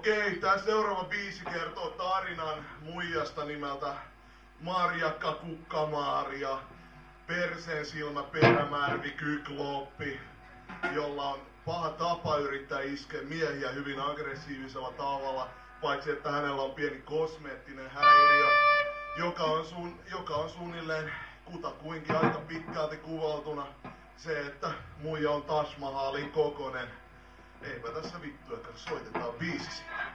Okei, tää seuraava biisi kertoo tarinan muijasta nimeltä Marjakka Kukkamaria, perseen silmä perämärvi kykloppi, jolla on paha tapa yrittää iskeä miehiä hyvin aggressiivisella tavalla, paitsi että hänellä on pieni kosmeettinen häiriö, joka on suunnilleen kutakuinkin aika pitkälti kuvaltuna se, että muija on Taj Mahalin kokonen. Eipä tässä vittuakaan, soitetaan biisi siitä.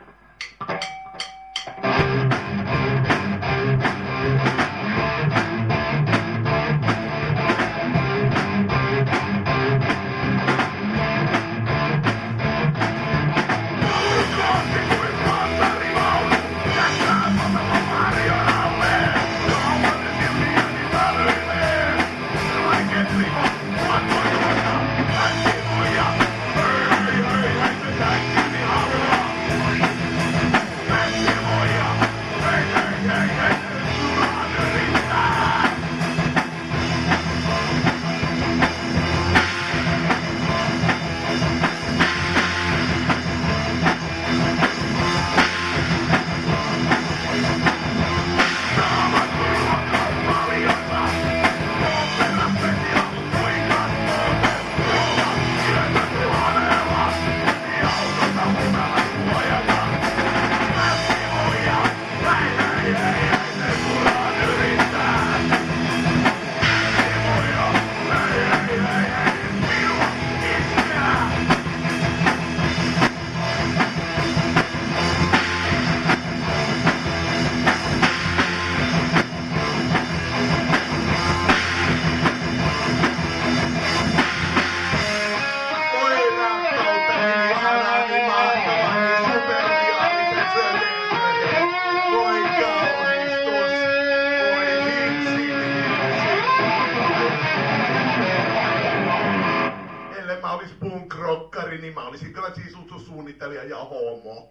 Mä olis punk-rockari, niin mä olisin kyllä sisutussuunnittelija ja homo.